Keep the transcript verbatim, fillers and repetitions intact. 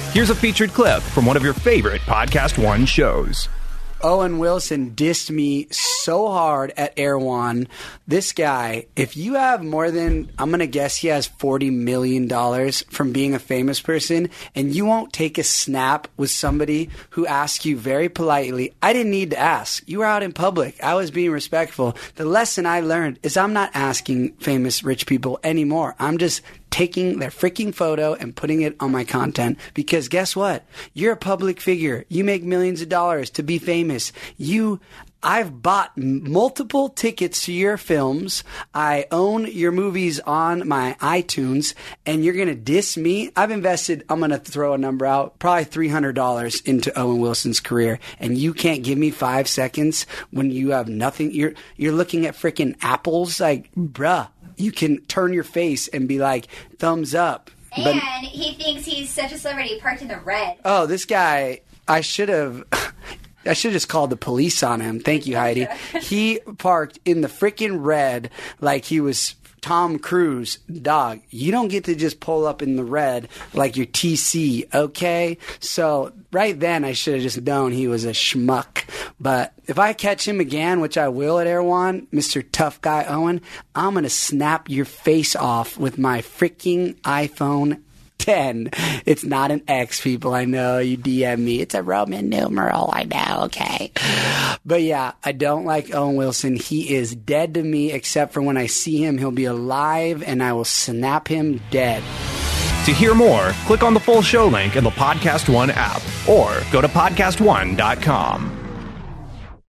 Here's a featured clip from one of your favorite Podcast One shows. Owen Wilson dissed me so hard at Erewhon. This guy, if you have more than, I'm going to guess he has forty million dollars from being a famous person, and you won't take a snap with somebody who asks you very politely, I didn't need to ask. You were out in public. I was being respectful. The lesson I learned is I'm not asking famous rich people anymore. I'm just taking their freaking photo and putting it on my content, because guess what? You're a public figure. You make millions of dollars to be famous. You, I've bought multiple tickets to your films. I own your movies on my iTunes, and you're going to diss me? I've invested, I'm going to throw a number out, probably three hundred dollars into Owen Wilson's career, and you can't give me five seconds when you have nothing. You're, you're looking at freaking apples like, bruh. You can turn your face and be like, thumbs up. And but, he thinks he's such a celebrity. He parked in the red. Oh, this guy, I should have... I should have just called the police on him. Thank you, Heidi. He parked in the freaking red like he was Tom Cruise. Dog, you don't get to just pull up in the red like your T C, okay? So right then I should have just known he was a schmuck. But if I catch him again, which I will at Erewhon, Mister Tough Guy Owen, I'm going to snap your face off with my freaking iPhone ten. It's not an X, people. I know you D M me. It's a Roman numeral. I know. Okay. But yeah, I don't like Owen Wilson. He is dead to me, except for when I see him, he'll be alive and I will snap him dead. To hear more, click on the full show link in the Podcast One app or go to podcast one dot com.